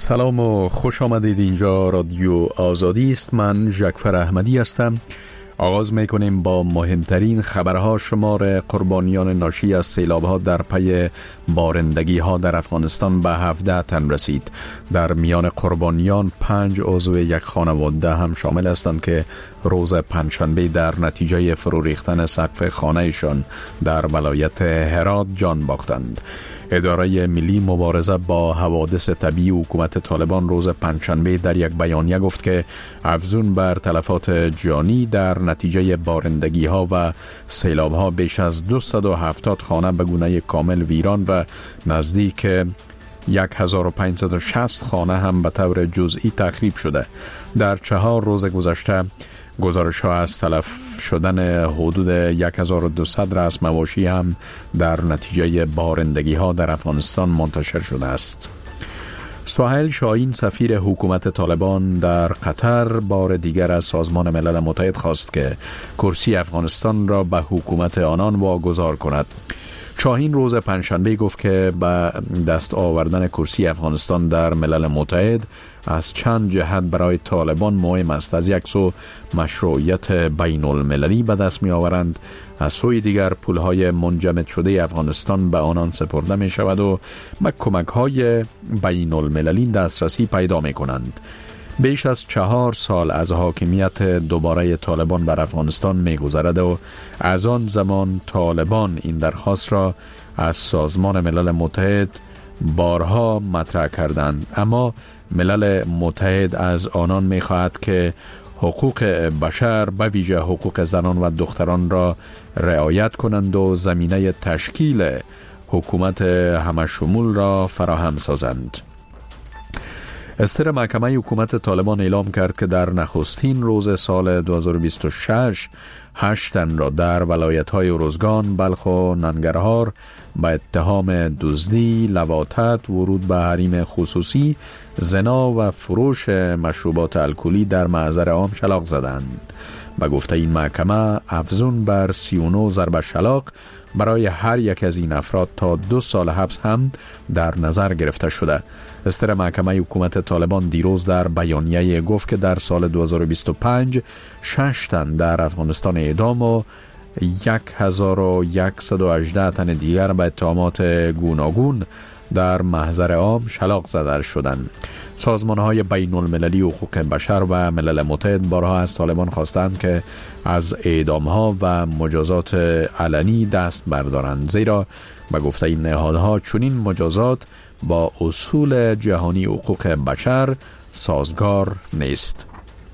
سلام و خوش آمدید. اینجا رادیو آزادی است. من جعفر احمدی هستم. آغاز میکنیم با مهمترین خبرها. شمار قربانیان ناشی از سیلاب‌ها در پی بارندگی‌ها در افغانستان به 17 تن رسید. در میان قربانیان 5 عضو یک خانواده هم شامل هستند که روز پنجشنبه در نتیجه فرو ریختن سقف خانه‌شان در ولایت هرات جان باختند. اداره ملی مبارزه با حوادث طبیعی حکومت طالبان روز پنجشنبه در یک بیانیه گفت که افزون بر تلفات جانی در نتیجه بارندگی‌ها و سیلاب‌ها بیش از 270 خانه به گونه کامل ویران و نزدیک 1560 خانه هم به طور جزئی تخریب شده. در 4 روز گذشته گزارش‌ها از تلف شدن حدود 1200 رأس مواشی هم در نتیجه بارندگی‌ها در افغانستان منتشر شده است. سهیل شاهین سفیر حکومت طالبان در قطر بار دیگر از سازمان ملل متحد خواست که کرسی افغانستان را به حکومت آنان واگذار کند. شاهین روز پنجشنبه گفت که به دست آوردن کرسی افغانستان در ملل متحد از چند جهت برای طالبان مهم است. از یک سو مشروعیت بین المللی به دست می آورند، از سوی دیگر پولهای منجمد شده افغانستان به آنان سپرده می شود و به کمک های بین المللی دسترسی پیدا می کنند. بیش از 4 سال از حاکمیت دوباره طالبان بر افغانستان می گذرد و از آن زمان طالبان این درخواست را از سازمان ملل متحد بارها مطرح کردند، اما ملل متحد از آنان می خواهد که حقوق بشر به ویژه حقوق زنان و دختران را رعایت کنند و زمینه تشکیل حکومت همشمول را فراهم سازند. استر محکمه حکومت طالبان اعلام کرد که در نخستین روز سال 2026 8 تن را در ولایت‌های ارزگان، بلخ و ننگرهار به اتهام دزدی، لواطت، ورود به حریم خصوصی، زنا و فروش مشروبات الکلی در محضر عام شلاق زدند. به گفته این محکمه افزون بر 39 ضرب شلاق برای هر یک از این افراد تا 2 سال حبس هم در نظر گرفته شده. استر محکمه حکومت طالبان دیروز در بیانیه گفت که در سال 2025 6 تن در افغانستان اعدام و 1118 تن دیگر به اتهامات گوناگون در محضر عام شلاق زده شدند. سازمان‌های بین المللی حقوق بشر و ملل متحد بارها از طالبان خواستند که از اعدام‌ها و مجازات علنی دست بردارند، زیرا به گفته این نهادها چنین مجازات با اصول جهانی حقوق بشر سازگار نیست.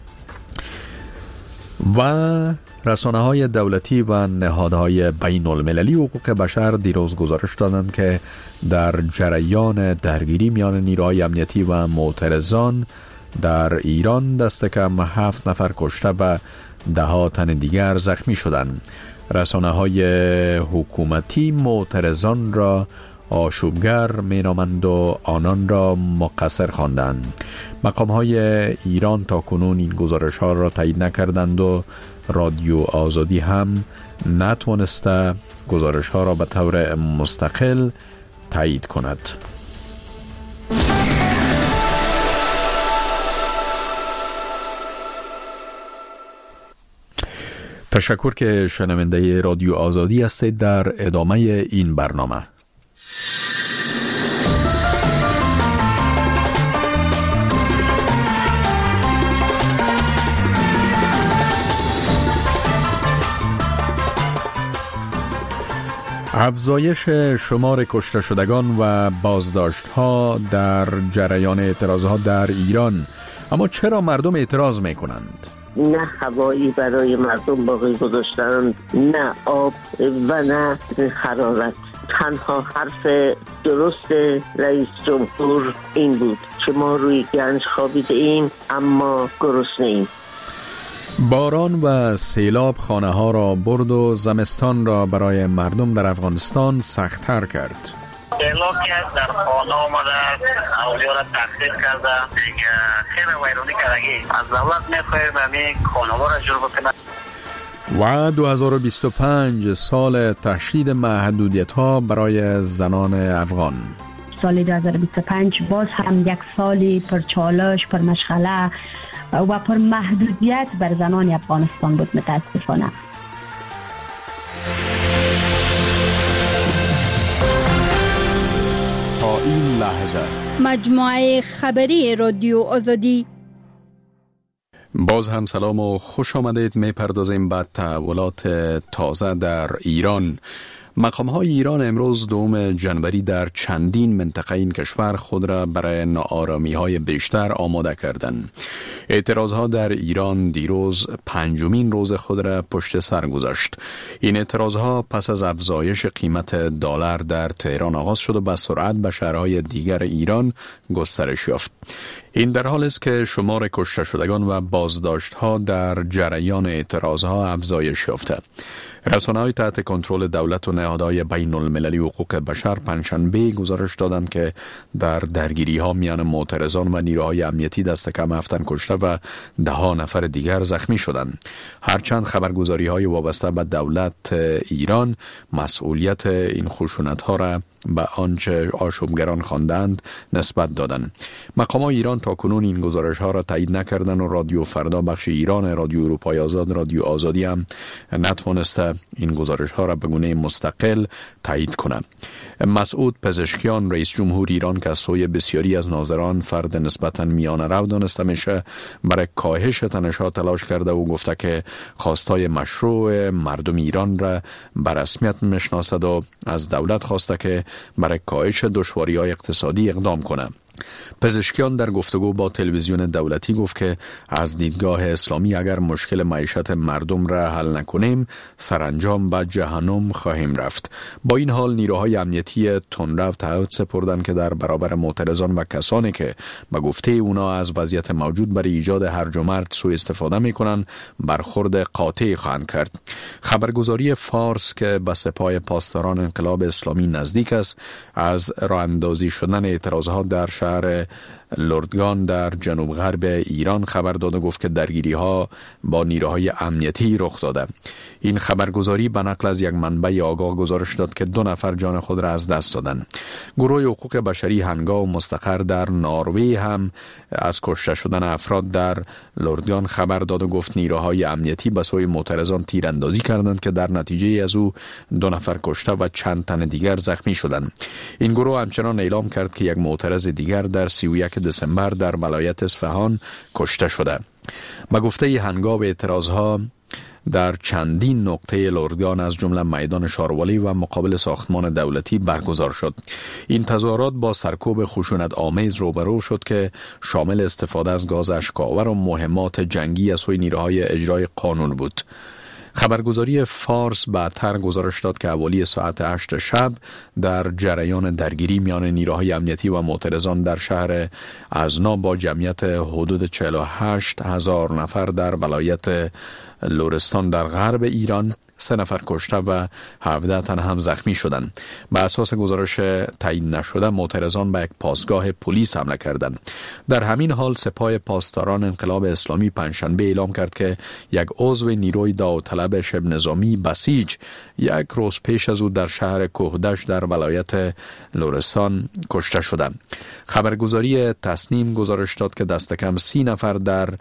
و رسانه‌های دولتی و نهادهای بین المللی حقوق بشر دیروز گزارش دادند که در جریان درگیری میان نیروهای امنیتی و معترضان در ایران دست کم 7 نفر کشته و 10 تن دیگر زخمی شدند. رسانه‌های حکومتی معترضان را آشوبگر مینامند و آنان را مقصر خواندند. مقام‌های ایران تا کنون این گزارش‌ها را تایید نکردند و رادیو آزادی هم نتوانسته گزارش‌ها را به طور مستقل تایید کند. تشکر که شنونده رادیو آزادی هستید. در ادامه این برنامه افزایش شمار کشته شدگان و بازداشت‌ها در جریان اعتراض‌ها در ایران. اما چرا مردم اعتراض می‌کنند؟ نه هوایی برای مردم باقی گذاشتن، نه آب و نه حرارت. تنها حرف درست رئیس جمهور این بود که ما روی گنج خوابیده ایم اما گرسنه ایم. باران و سیلاب خانه ها را برد و زمستان را برای مردم در افغانستان سخت‌تر کرد. سیلاب کرد، در خانه آمده، اولیا را تخریب کرده، خیلی ویرانی کردگی. از دولت میخواهیم همین خانه ها را جور بکنه. و 2025 سال تشدید محدودیت ها برای زنان افغان. سال 2025 باز هم یک سال پر چالش، پر مشغله و پر محدودیت بر زنان افغانستان بود متاسفانه. تا این لحظه مجموعه خبری رادیو آزادی. باز هم سلام و خوش آمدید. میپردازیم به تحولات تازه در ایران. مقام‌های ایران امروز 2 جنوری در چندین منطقه این کشور خود را برای ناآرامی‌های بیشتر آماده کردند. اعتراضها در ایران دیروز 5مین روز خود را پشت سر گذاشت. این اعتراضها پس از افزایش قیمت دلار در تهران آغاز شد و به سرعت به شهرهای دیگر ایران گسترش یافت. این در حالی است که شمار کشته شدگان و بازداشت‌ها در جریان اعتراضها افزایش یافته. رسانه‌های تحت کنترل دولت و نهادهای بین‌المللی حقوق بشر پنجشنبه گزارش دادند که در درگیری‌ها میان معترضان و نیروهای امنیتی دست کم 7 تن کشته و 10 نفر دیگر زخمی شدند. هرچند خبرگزاری‌های وابسته به دولت ایران مسئولیت این خشونت‌ها را به آنچه آشوبگران خواندند نسبت دادند. مقامات ایران تاکنون این گزارش‌ها را تایید نکردند و رادیو فردا بخش ایران، رادیو اروپای آزاد، رادیو آزادی هم نتوانسته این گزارش‌ها را به گونه مستقل تایید کنند. مسعود پزشکیان رئیس جمهور ایران که از سوی بسیاری از ناظران فرد نسبتاً میانه رو دانسته میشه، برای کاهش تنش‌ها تلاش کرده و گفته که خواستای مشروع مردم ایران را به رسمیت میشناسد و از دولت خواسته که برای کاهش دشواری‌های اقتصادی اقدام کنه. پزشکیان در گفتگو با تلویزیون دولتی گفت که از دیدگاه اسلامی اگر مشکل معیشت مردم را حل نکنیم سرانجام به جهنم خواهیم رفت. با این حال نیروهای امنیتی تندرو تعهد سپردند که در برابر معترضان و کسانی که به گفته اونا از وضعیت موجود برای ایجاد هرج و مرج سوء استفاده میکنند برخورد قاطع خواهند کرد. خبرگزاری فارس که به سپاه پاسداران انقلاب اسلامی نزدیک است از راه اندازی شدن اعتراضات در شهر لردگان در جنوب غرب ایران خبر داد و گفت که درگیری‌ها با نیروهای امنیتی رخ داده. این خبرگزاری به نقل از یک منبع آگاه گزارش داد که 2 نفر جان خود را از دست دادند. گروه حقوق بشری هنگا و مستقر در نروژ هم از کشته شدن افراد در لردگان خبر داد و گفت نیروهای امنیتی به سوی معترضان تیراندازی کردند که در نتیجه از او 2 نفر کشته و چند تن دیگر زخمی شدند. این گروه همچنان اعلام کرد که یک معترض دیگر در 31 دسامبر در ولایت اصفهان کشته شده. به گفته هنگام اعتراضها در چندین نقطه لردگان از جمله میدان شاروالی و مقابل ساختمان دولتی برگزار شد. این تظاهرات با سرکوب خشونت آمیز روبرو شد که شامل استفاده از گاز اشک‌آور و مهمات جنگی از سوی نیروهای اجرای قانون بود. خبرگزاری فارس بعدتر گزارش داد که حوالی ساعت 8 شب در جریان درگیری میان نیروهای امنیتی و معترضان در شهر ازنا با جمعیت حدود 48,000 نفر در ولایت لرستان در غرب ایران 3 نفر کشته و 17 تن هم زخمی شدند. به اساس گزارش تایید نشده معترضان به یک پاسگاه پلیس حمله کردند. در همین حال سپاه پاسداران انقلاب اسلامی پنجشنبه اعلام کرد که یک عضو نیروی داوطلب شبه نظامی بسیج 1 روز پیش از او در شهر کوهدشت در ولایت لرستان کشته شده. خبرگزاری تصنیم گزارش داد که دست کم 30 نفر در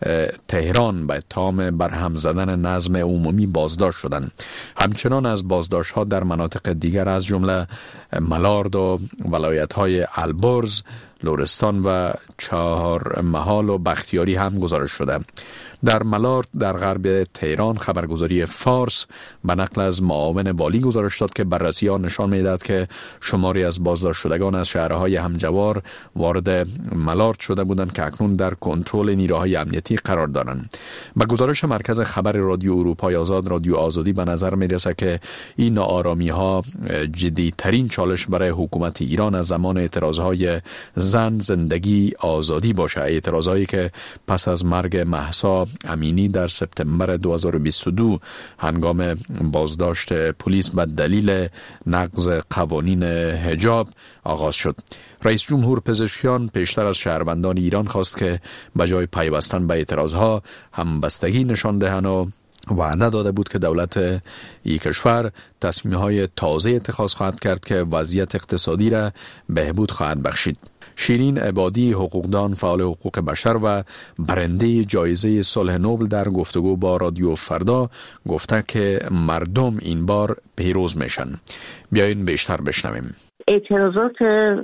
تهران به اتهام برهم زدن نظم عمومی بازداشت شدند. همچنان از بازداشت‌ها در مناطق دیگر از جمله ملارد و ولایت‌های البرز، لرستان و چهارمحال و بختیاری هم گزارش شده. در ملارد در غرب تهران خبرگزاری فارس به نقل از معاون والی گزارش داد که بررسی‌ها نشان می‌دهد که شماری از بازداشت شدگان از شهرهای همجوار وارد ملارد شده بودند که اکنون در کنترل نیروهای امنیتی قرار دارند. به گزارش مرکز خبر رادیو اروپای آزاد، رادیو آزادی به نظر می‌رسد که این ناآرامی‌ها جدی‌ترین چالش برای حکومت ایران از زمان اعتراضهای زن، زندگی، آزادی باشه. اعتراضایی که پس از مرگ مهسا امینی در سپتامبر 2022 هنگام بازداشت پلیس به دلیل نقض قوانین حجاب آغاز شد. رئیس جمهور پزشکیان پیشتر از شهروندان ایران خواست که به جای پیوستن به اعتراضها همبستگی نشان دهند و وعده داده بود که دولت این کشور تصمیم‌های تازه اتخاذ خواهد کرد که وضعیت اقتصادی را بهبود خواهد بخشید. شیرین عبادی، حقوقدان، فعال حقوق بشر و برنده جایزه صلح نوبل در گفتگو با رادیو فردا گفته که مردم این بار پیروز میشن. بیاین بیشتر بشنویم. اعتراضات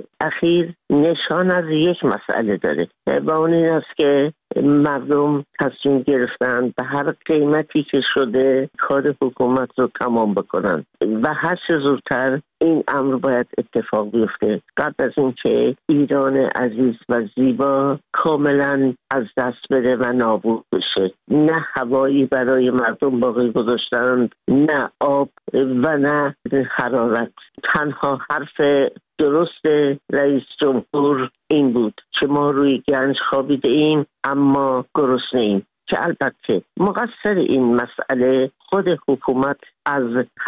اخیر نشان از یک مسئله داره و اون این است که مردم تصمیم گرفتن به هر قیمتی که شده کار حکومت رو تمام بکنن و هر چه زودتر این امر باید اتفاق بیفته قبل از اینکه ایران عزیز و زیبا کاملا از دست بره و نابود بشه. نه هوایی برای مردم باقی گذاشتن، نه آب و نه حرارت. تنها حرف درست رئیس جمهور این بود که ما روی گنج خوابیده ایم اما گرسنه ایم، که البته مقصر این مسئله خود حکومت از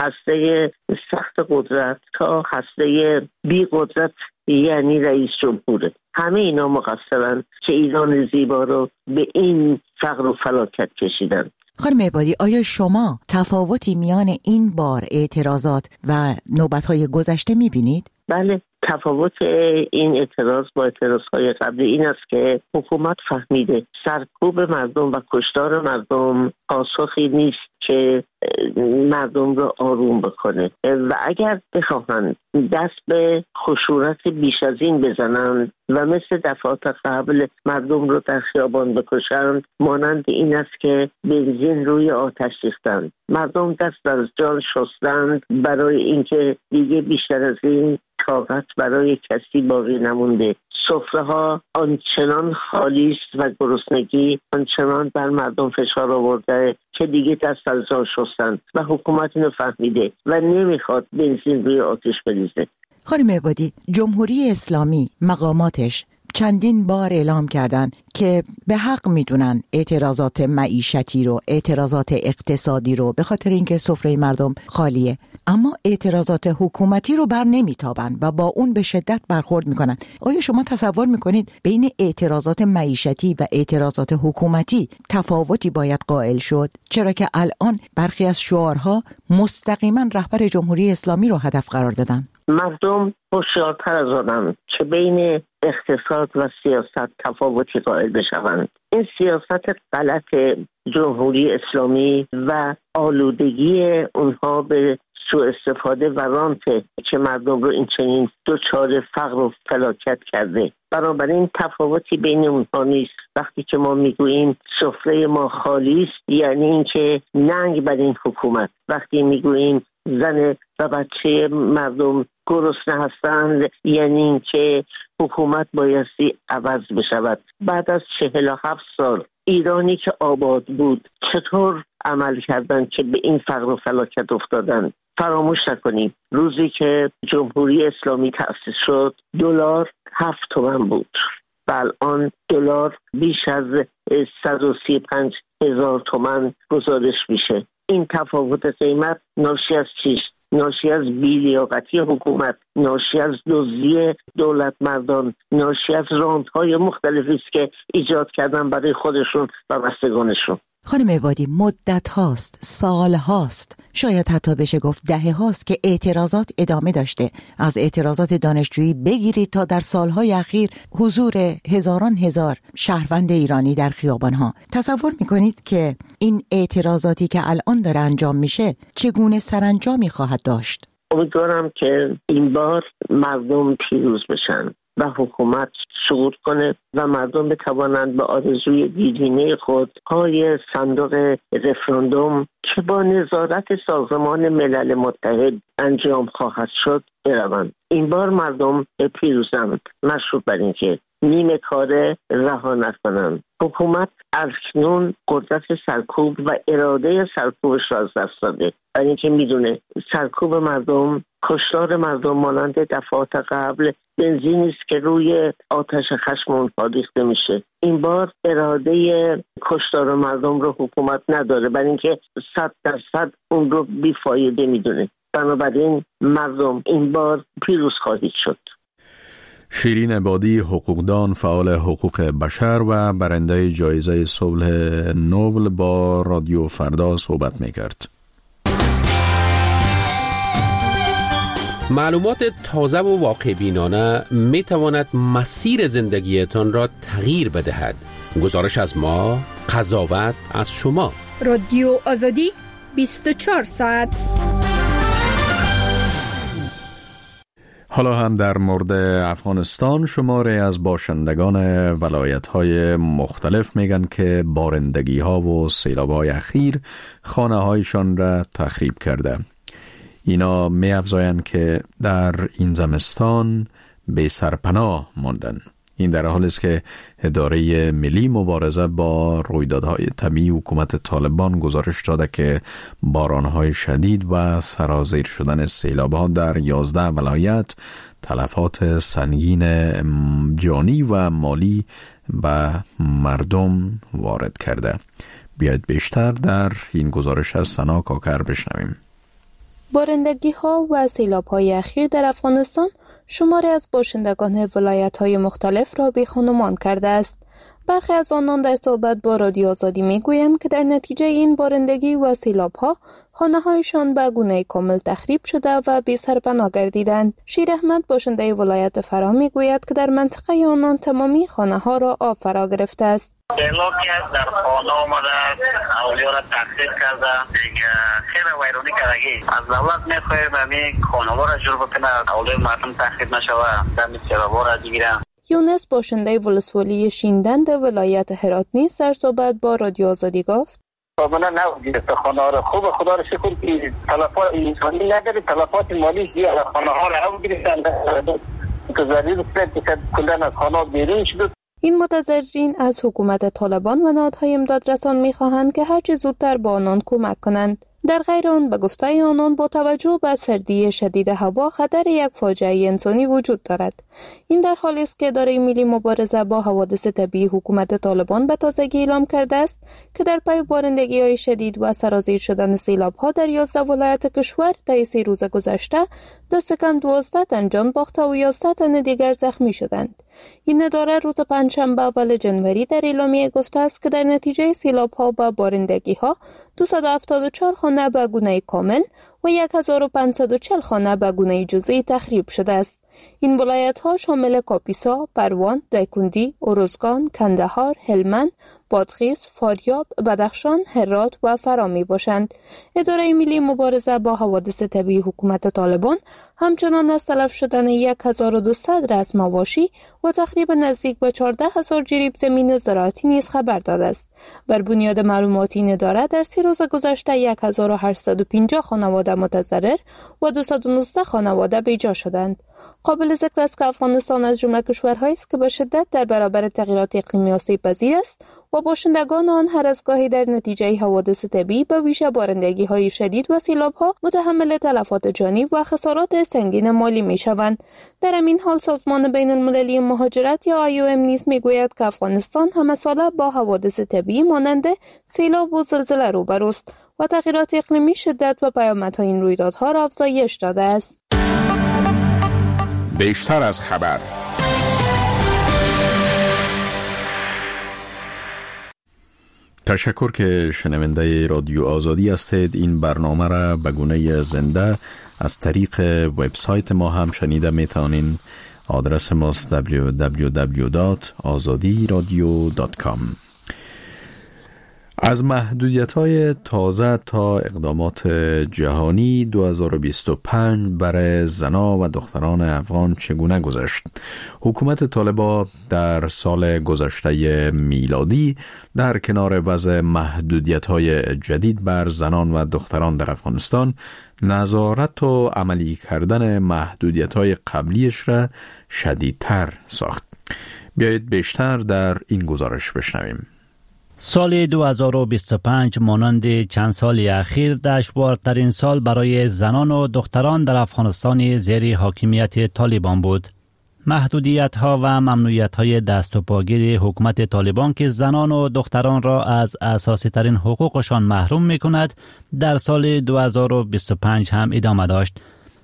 هسته سخت قدرت تا هسته بی قدرت یعنی رئیس جمهوره. همه اینا مقصرن که ایران زیبا رو به این فقر و فلاکت کشیدن. خانم عبادی، آیا شما تفاوتی میان این بار اعتراضات و نوبت‌های گذشته می‌بینید؟ بله، تفاوت این اعتراض با اعتراضهای قبلی این است که حکومت فهمیده سرکوب مردم و کشتار مردم پاسخی نیست که مردم رو آروم بکنه و اگر بخواهند دست به خشونت بیش از این بزنند و مثل دفعات قبل مردم رو در خیابان بکشند، مانند این است که بنزین روی آتش ریختند. مردم دست از جان شستند برای اینکه دیگه بیشتر از این طاقت برای کسی باقی نمونده. سفره ها آنچنان خالی است و گرسنگی آنچنان بر مردم فشار آورده که دیگه دست از جان شستند و حکومت اینو فهمیده و نمیخواد بنزین روی آتش بریزه. خانم عبادی، جمهوری اسلامی مقاماتش چندین بار اعلام کردن که به حق میدونن اعتراضات معیشتی رو، اعتراضات اقتصادی رو، به خاطر اینکه سفره مردم خالیه، اما اعتراضات حکومتی رو بر نمیتابن و با اون به شدت برخورد میکنن. آیا شما تصور میکنید بین اعتراضات معیشتی و اعتراضات حکومتی تفاوتی باید قائل شد؟ چرا که الان برخی از شعارها مستقیما رهبر جمهوری اسلامی رو هدف قرار دادن. مردم هوشیارتر از آنند که بین اقتصاد و سیاست تفاوتی قائل بشوند. این سیاست غلط جمهوری اسلامی و آلودگی اونها به سوء استفاده و رانت که مردم رو این چنین دچار فقر و فلاکت کرده. بنابراین تفاوتی بین اونها نیست. وقتی که ما میگوییم سفره ما خالی است یعنی اینکه ننگ بر این حکومت. وقتی میگوییم زن و بچه مردم گرسنه هستند یعنی اینکه حکومت بایستی عوض بشود. بعد از 47 سال ایرانی که آباد بود چطور عمل کردند که به این فقر و فلاکت افتادند؟ فراموش نکنیم روزی که جمهوری اسلامی تأسیس شد دلار 7 تومان بود و الان دلار بیش از 135,000 تومان گزارش میشه. این تفاوت قیمت ناشی از چیست؟ ناشی از بی‌لیاقتی حکومت، ناشی از دزدی دولت مردان، ناشی از راندهای مختلفی است که ایجاد کردن برای خودشون و بستگانشون. خانم عبادی، مدت هاست، سال هاست، شاید حتی بشه گفت دهه هاست که اعتراضات ادامه داشته. از اعتراضات دانشجویی بگیرید تا در سالهای اخیر حضور هزاران هزار شهروند ایرانی در خیابانها. تصور میکنید که این اعتراضاتی که الان داره انجام میشه چگونه سرانجامی خواهد داشت؟ امیدوارم که این بار مردم پیروز بشن و حکومت سقوط کنه و مردم بتوانند به آرزوی دیرینه خود پای صندوق رفراندوم که با نظارت سازمان ملل متحد انجام خواهد شد بروند. این بار مردم پیروزند، مشروط بر این که نیمه کاره رها نکنند. حکومت اکنون قدرت سرکوب و اراده سرکوبش را از دست داده، برای اینکه میدونه سرکوب مردم، کشتار مردم مانند دفعات قبل بنزینی است که روی آتش خشم اونها ریخته میشه. این بار اراده کشتار مردم رو حکومت نداره، برای اینکه 100% اون رو بیفایده میدونه. بنابراین مردم این بار پیروز خواهید شد. شیرین عبادی، حقوقدان، فعال حقوق بشر و برنده جایزه صلح نوبل با رادیو فردا صحبت می‌کرد. معلومات تازه و واقع بینانه می تواند مسیر زندگیتان را تغییر بدهد. گزارش از ما، قضاوت از شما. رادیو آزادی 24 ساعت. حالا هم در مورد افغانستان شماره از باشندگان ولایت‌های مختلف میگن که بارندگی‌ها و سیلاب‌های اخیر خانه‌هایشان را تخریب کرده. اینا می‌افزایند که در این زمستان بی سرپناه ماندن. این در حالی است که اداره ملی مبارزه با رویدادهای طبیعی حکومت طالبان گزارش داده که بارانهای شدید و سرازیر شدن سیلاب‌ها در 11 ولایت تلفات سنگین جانی و مالی به مردم وارد کرده. بیاید بیشتر در این گزارش از سنا کاکر بشنویم. بارندگی‌ها و سیلاب‌های اخیر در افغانستان شماری از باشندگان ولایت‌های مختلف را بی‌خانمان کرده است. برخی از آنان در صحبت با رادیو آزادی می‌گویند که در نتیجه این بارندگی و سیلاب‌ها خانه‌هایشان به گونه کامل تخریب شده و بی سرپناه گردیدند. شیر احمد باشنده ولایت فرا می‌گوید که در منطقه آنان تمامی خانه‌ها را آب فرا گرفته است. سیلاب که در خانه آمده اولیا را تخریب کرده، دیگه خیلی ویرانی کردگی. از دولت میخواهیم همین خانه‌ها را جور بکنه، اولیا مردم تخریب نشوه، دم سیلاب‌ها را بگیرن. یونس باشنده ولسوالی شیندند ولایت هرات نیز در صحبت با رادیو آزادی گفت: من نگیرست خانه را خوب، خدا را شکر که تلفات انسانی نداره، تلفات مالی زیاد خانه ها را بگیرند که ضرری بسید که کلن از خانه بیرون شد. این متضررین از حکومت طالبان و نهادهای امدادرسان می‌خواهند که هرچه زودتر با آنان کمک کنند. در غیر آن به گفته آنان با توجه به سردی شدید هوا خطر یک فاجعه انسانی وجود دارد. این در حالی است که اداره ملی مبارزه با حوادث طبیعی حکومت طالبان به تازگی اعلام کرده است که در پی بارندگی‌های شدید و سرازیر شدن سیلاب‌ها در 11 ولایت کشور طی 3 روز گذشته دست کم 12 تن جان باخته و 11 تن دیگر زخمی شدند. این اداره روز پنجشنبه اول جنوری در اعلامیه گفته است که در نتیجه سیلاب‌ها و بارندگی‌ها 274 خانه به گونه کامل و 1540 خانه به گونه جزئی تخریب شده است. این ولایت‌ها شامل کاپیسا، پروان، دایکندی، ارزگان، کندهار، هلمند، بادغیس، فاریاب، بدخشان، هرات و فرا میباشند. اداره ملی مبارزه با حوادث طبیعی حکومت طالبان همچنان از تلف شدن 1200 رأس مواشی و تخریب نزدیک به 14000 جریب زمین زراعتی نیز خبر داده است. بر بنیاد معلومات این اداره در 3 روز گذشته 1850 خانواده متضرر و 219 خانواده بیجا شدند. قابل ذکر است که افغانستان از جمله کشورهایی است که به شدت در برابر تغییرات اقلیمی آسیب پذیر است و باشندگان آن هر از گاهی در نتیجه حوادث طبیعی به ویژه بارندگی‌های شدید و سیلاب‌ها متحمل تلفات جانی و خسارات سنگین مالی می‌شوند. در همین حال سازمان بین‌المللی مهاجرت یا IOM نیز می‌گوید که افغانستان همه ساله با حوادث طبیعی مانند سیلاب و زلزله روبروست و تغییرات اقلیمی شدت و پیامدهای این رویدادها را افزایش داده است. بیشتر از خبر. تشکر که شنونده رادیو آزادی هستید. این برنامه را به گونه زنده از طریق وبسایت ما هم شنیده میتونین. آدرس ماست www.azadiradio.com. از محدودیت‌های تازه تا اقدامات جهانی 2025 برای زنان و دختران افغان چگونه گذشت؟ حکومت طالبان در سال گذشته میلادی در کنار وضع محدودیت‌های جدید بر زنان و دختران در افغانستان، نظارت و عملی کردن محدودیت‌های قبلیش را شدیدتر ساخت. بیایید بیشتر در این گزارش بشنویم. سال 2025 مانند چند سال اخیر دشوارترین سال برای زنان و دختران در افغانستان زیر حاکمیت طالبان بود. محدودیت‌ها و ممنوعیت‌های دست و پاگیر حکومت طالبان که زنان و دختران را از اساسی ترین حقوقشان محروم می‌کند، در سال 2025 هم ادامه داشت.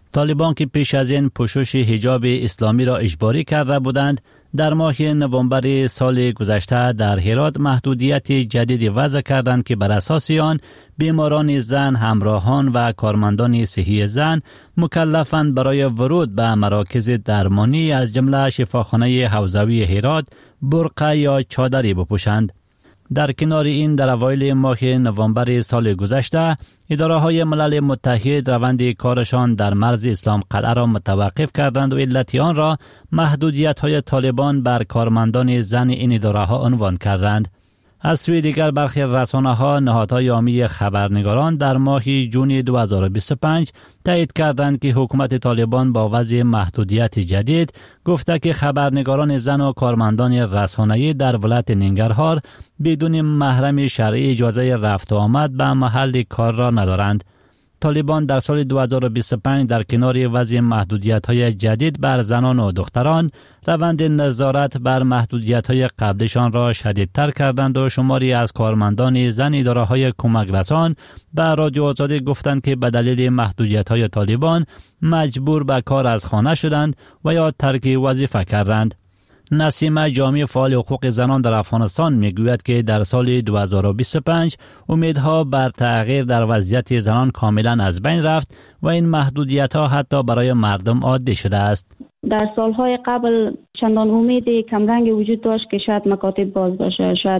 طالبان که پیش از این پوشش حجاب اسلامی را اجباری کرده بودند، در ماه نوامبر سال گذشته در هرات محدودیت جدید وضع کردند که بر اساس آن بیماران زن، همراهان و کارمندان صحی زن مکلفند برای ورود به مراکز درمانی از جمله شفاخانه حوزوی هرات برقع یا چادری بپوشند. در کنار این در اوایل ماه نوامبر سال گذشته اداره‌های ملل متحد روند کارشان در مرز اسلام قلعه را متوقف کردند و علت آن را محدودیت‌های طالبان بر کارمندان زن این اداره‌ها عنوان کردند. از سوی دیگر برخی رسانه‌ها نهادهای عامی خبرنگاران در ماه جون 2025 تایید کردند که حکومت طالبان با وضع محدودیت جدید گفته که خبرنگاران زن و کارمندان رسانه‌ای در ولایت ننگرهار بدون محرم شرعی اجازه رفت و آمد به محل کار را ندارند. طالبان در سال 2025 در کنار وضع محدودیت‌های جدید بر زنان و دختران روند نظارت بر محدودیت‌های قبلشان را شدیدتر کردند و شماری از کارمندان زن اداره‌های کمک رسان به رادیو آزادی گفتند که به دلیل محدودیت‌های طالبان مجبور به کار از خانه شدند و یا ترک وظیفه کردند. نسیم جامی فعال حقوق زنان در افغانستان میگوید که در سال 2025 امیدها بر تغییر در وضعیت زنان کاملا از بین رفت و این محدودیت‌ها حتی برای مردم عادی شده است. در سالهای قبل چندان امید کمرنگ وجود داشت که شاید مکاتب باز باشه، شاید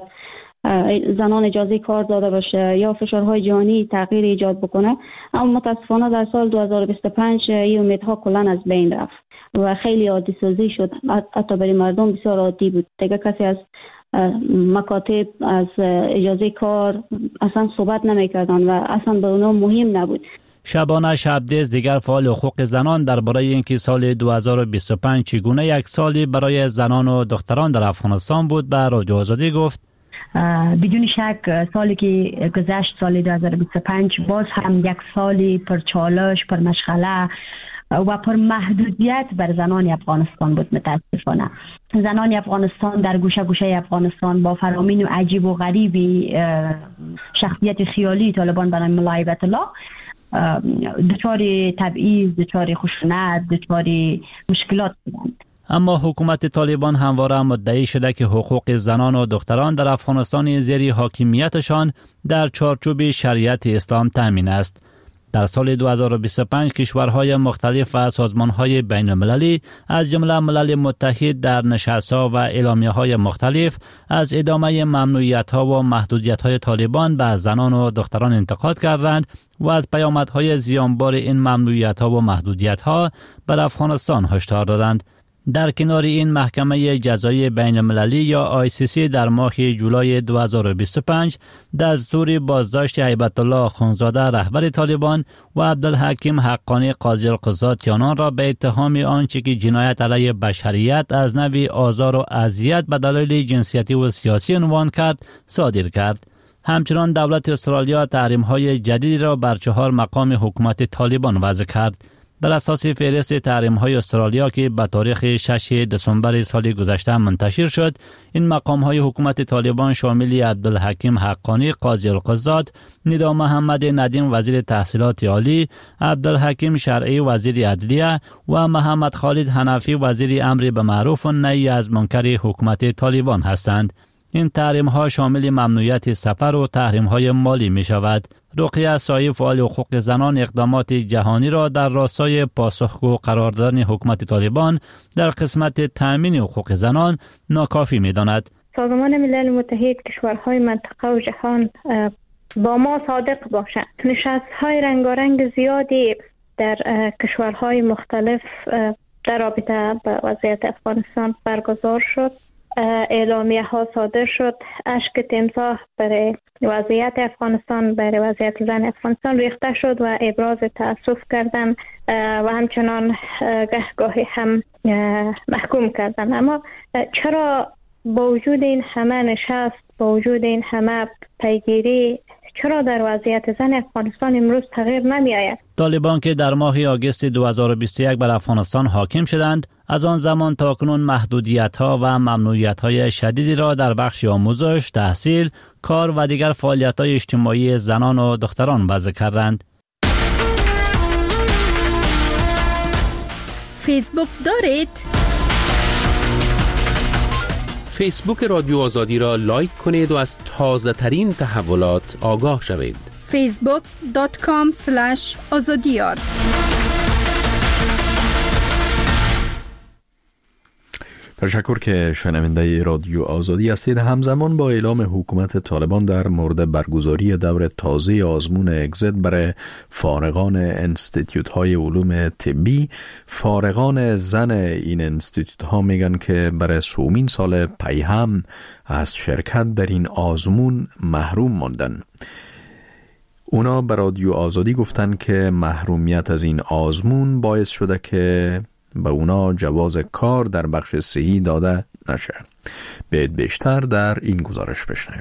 زنان اجازه کار داده باشه یا فشارهای جهانی تغییر ایجاد بکنه، اما متاسفانه در سال 2025 این امیدها کلا از بین رفت و خیلی عادی سازی شد. حتی برای مردم بسیار عادی بود. دیگه کسی از مکاتب، از اجازه کار اصلا صحبت نمی‌کردن و اصلا به اونا مهم نبود. شبانه شبدیز دیگر فعال حقوق زنان درباره اینکه سال 2025 چگونه یک سالی برای زنان و دختران در افغانستان بود به رادیو آزادی گفت: بدون شک سالی که گذشت، سال 2025 باز هم یک سالی پر چالش، پر مشغله و پر محدودیت بر زنان افغانستان بود. متاسفانه زنان افغانستان در گوشه گوشه افغانستان با فرامین و عجیب و غریبی شخصیت خیالی طالبان به نام ملا هیبت الله دچار تبعیض، دچار خشونت، دچار مشکلات بودند. اما حکومت طالبان همواره مدعی شده که حقوق زنان و دختران در افغانستان زیر حاکمیتشان در چارچوب شریعت اسلام تامین است. در سال 2025 کشورهای مختلف و سازمانهای بین المللی از جمله ملل متحد در نشست‌ها و اعلامیه‌های مختلف از ادامه ممنوعیت‌ها و محدودیت‌های طالبان به زنان و دختران انتقاد کردند و از پیامدهای زیانبار این ممنوعیت‌ها و محدودیت‌ها بر افغانستان هشدار دادند. در کنار این محکمه جزایی بین المللی یا ICC در ماه جولای 2025 دستور بازداشت هیبت الله آخونزاده رهبر طالبان و عبدالحکیم حقانی قاضی القضات یانان را به اتهام آنچه که جنایت علیه بشریت از نوع آزار و اذیت به دلایل جنسیتی و سیاسی عنوان کرد صادر کرد. همچنان دولت استرالیا تحریم‌های جدیدی را بر 4 مقام حکومت طالبان وضع کرد. بر اساس فهرست تحریم‌های استرالیا که به تاریخ 6 دسامبر سال گذشته منتشر شد، این مقام‌های حکومت طالبان شامل عبدالحکیم حقانی قاضی القضات، ندا محمد ندیم وزیر تحصیلات عالی، عبدالحکیم شرعی وزیر عدلیه و محمد خالد حنفی وزیر امر به معروف و نهی از منکر حکومت طالبان هستند. این تحریم‌ها شامل ممنوعیت سفر و تحریم‌های مالی می‌شود. رقیه سایی فعال حقوق زنان اقدامات جهانی را در راستای پاسخگو قرار دادن حکومت طالبان در قسمت تأمین حقوق زنان ناکافی می‌داند. سازمان ملل متحد کشورهای منطقه و جهان با ما صادق باشند. نشست‌های رنگارنگ زیادی در کشورهای مختلف در رابطه با وضعیت افغانستان برگزار شد. اعلامیه ها صادر شد. اشک تمساح برای وضعیت افغانستان، برای وضعیت زن افغانستان ریخته شد و ابراز تأسف کردن و همچنان گاهی هم محکوم کردن. اما چرا با وجود این همه نشست، با وجود این همه پیگیری، چرا در وضعیت زن افغانستان امروز تغییر نمی آید؟ طالبان که در ماه آگوست 2021 بر افغانستان حاکم شدند، از آن زمان تا کنون محدودیت‌ها و ممنوعیت‌های شدیدی را در بخش آموزش، تحصیل، کار و دیگر فعالیت‌های اجتماعی زنان و دختران وضع کردند. فیسبوک دارید؟ فیسبوک رادیو آزادی را لایک کنید و از تازه ترین تحولات آگاه شوید. facebook.com/azadiyar. تشکر که شنونده رادیو آزادی هستید. همزمان با اعلام حکومت طالبان در مورد برگزاری دور تازه آزمون اگزیت برای فارغان انستیتیوت های علوم طبی، فارغان زن این انستیتیوت ها میگن که برای سومین سال پی هم از شرکت در این آزمون محروم ماندن. اونا به رادیو آزادی گفتن که محرومیت از این آزمون باعث شده که به اونا جواز کار در بخش صحی داده نشه. بیشتر در این گزارش بشنویم.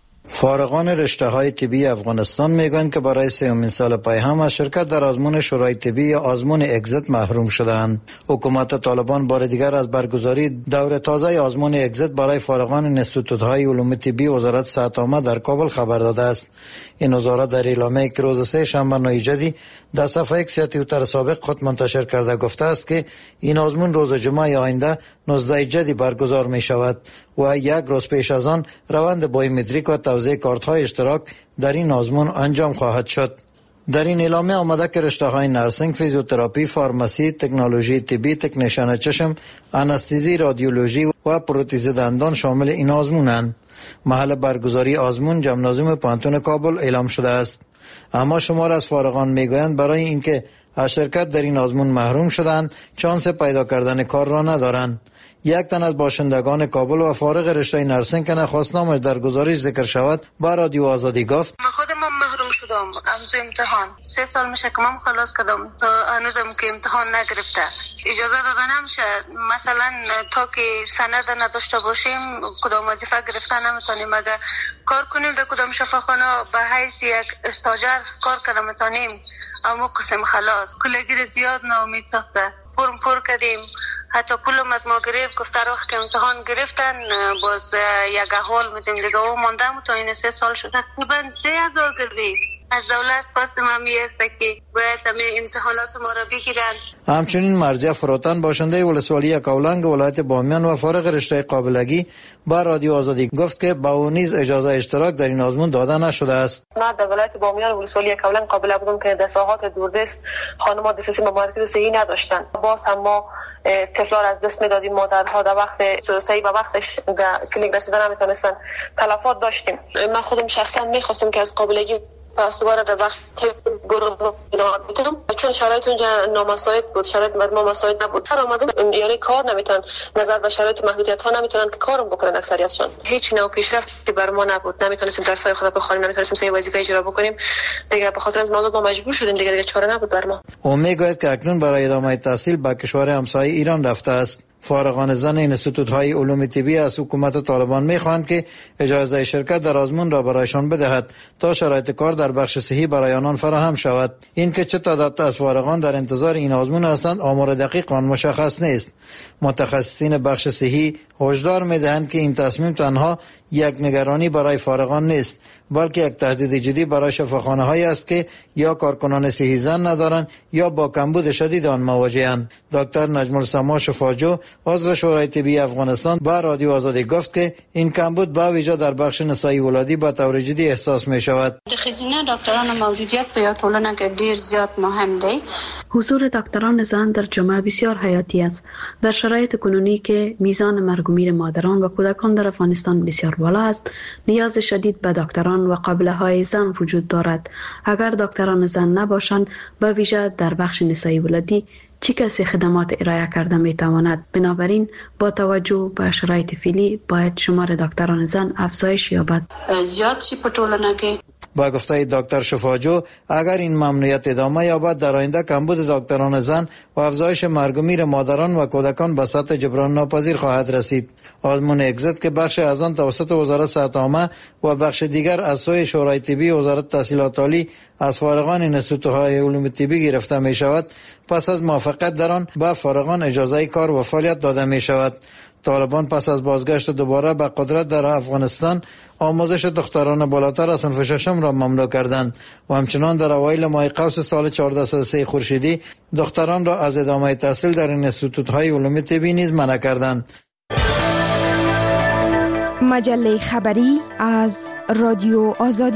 فارغان رشته های طبی افغانستان میگن که برای سومین سال پی هم از شرکت در آزمون شورای طبی یا آزمون اگزیت محروم شدند. حکومت طالبان بار دیگر از برگزاری دور تازه آزمون اگزیت برای فارغان انستیتوت های علوم طبی وزارت صحت عامه در کابل خبر داده است. این وزارت در اعلامیه‌ای که روز 3 شنبه 9 جدی در صفحه اکس یا توییتر سابق خود منتشر کرده گفته است که این آزمون روز جمعه آینده 19 جدی برگزار می شود و یک روز پیش از آن روند بایومتریک و توزیع کارت های اشتراک در این آزمون انجام خواهد شد. در این اعلامیه آمده که رشته های نرسینگ، فیزیوتراپی، فارماسی، تکنولوژی طبی، تکنیشن چشم، آنستزی، رادیولوژی و پروتز دندان شامل این آزمونند. محل برگزاری آزمون جمنازیوم پانتون کابل اعلام شده است. اما شمار از فارغان میگویند برای اینکه از شرکت در این آزمون محروم شدند چانس پیدا کردن کار را ندارند. یک تن از باشندگان کابل و فارغ رشته نرسینگ که نخواستنامش در گزارش ذکر شود با رادیو آزادی گفت: خودم محروم شدم از امتحان. 3 سال میشه که من خلاص کردم تا هنوزم که امتحان نگرفته. اجازه داده نمیشه مثلا تا که سند نداشته باشیم کدام وظیفه گرفتن نمیتونیم. اگر کار کنیم در کدام شفاخانه به حیث یک استاجر کار کنیم میتونیم. اما قسم خلاص کلگیر زیاد ناامید ساخته. فرم پر کردیم، حتی پولم از ما گرفت. گفت در وقت که امتحان گرفتن باز یک احوال میدیم دیگه و ماندم تا این 3 سال شده. تقریبا 3000 گردید. از دولت خواستم همی است که باید همه امتحانات ما را بگیرن. همچنین مرضیه فروتن باشنده ولسوالی کولنگ ولایت بامیان و فارغ رشته قابلگی با رادیو آزادی گفت که با او نیز اجازه اشتراک در این آزمون داده نشده است. من در ولایت بامیان ولسوالی کولنگ قابل بودم که در ساحات دوردست خانم‌ها دسترسی به مراکز صحی نداشتند. باز هم ما طفلان از دست میدادیم. مادرها در وقت صحیح به وقتش در کلینیک رسیدن نمیتونستن. تلفات داشتیم. من خودم شخصا میخواستم که از قابلگی پس دوباره در وقت گروه ادامه بدم چون شرایط اونجا نامساعد بود، شرایط مردم مساعد نبود. هر آمدم یعنی کار نمیتونن، نظر به شرایط محدودیت ها نمیتونن که کارم بکنن. اکثریتشون هیچ نوع پیشرفتی بر ما نبود. نمیتونستیم درس های خود بخونیم، نمیتونستیم سه وظیفه اجرا بکنیم. دیگه به خاطر از موضوع ما مجبور شدیم دیگه چاره نبود بر ما. او میگوید که اکنون برای ادامه تحصیل به کشور همسایه ایران رفته است. فارغان زن انستیتوت های علوم طبی از حکومت طالبان میخواهند که اجازه شرکت در آزمون را برایشان بدهد تا شرایط کار در بخش صحی برای آنان فراهم شود. این که چه تعداد از فارغان در انتظار این آزمون هستند آمار دقیق آن مشخص نیست. متخصصین بخش صحی هشدار میدهند که این تصمیم تنها یک نگرانی برای فارغان نیست بلکه یک تهدید جدی برای شفاخانه هایی است که یا کارکنان صحی زن ندارند یا با کمبود شدید آن مواجهند. دکتر نجم السما شفاجو عضو شورای طبی افغانستان با رادیو آزادی گفت که این کمبود با ویژه در بخش نسایی ولادی با طور جدی احساس می شود. د ښځینه ډاکټرانو موجودیت په یو ټولنه کې ډیر زیات مهم دی. حضور دکتران زن در جامعه بسیار حیاتی است. در شرایط کنونی که میزان مرگ و میر مادران و کودکان در افغانستان بسیار بالا است، نیاز شدید به دکتران و قابله های زن وجود دارد. اگر دکتران زن نباشند، به ویژه در بخش نسایی ولادی، چه کسی خدمات ارائه کرده می تواند؟ بنابراین با توجه به شرایط فعلی باید شمار دکتران زن افزایش یابد. زیاد چی په ټولنه کې با گفته دکتر شفاجو اگر این ممنوعیت ادامه یابد در آینده کمبود دکتران زن و افزایش مرگ و میر مادران و کودکان به سطح جبران ناپذیر خواهد رسید. آزمون اگزیت که بخش از آن توسط وزارت صحت عامه و بخش دیگر از سوی شورای طبی وزارت تحصیلات عالی از فارغان انستیتوت‌های علوم طبی گرفته می شود، پس از موافقت در آن به فارغان اجازه کار و فعالیت داده می شود. طالبان پس از بازگشت دوباره به قدرت در افغانستان آموزش دختران بالاتر از صنف ششم را ممنوع کردند و همچنان در اوایل ماه قوس سال 1403 خورشیدی دختران را از ادامه تحصیل در انستیتوت‌های علوم طبی نیز منع کردند. مجله خبری از رادیو آزادی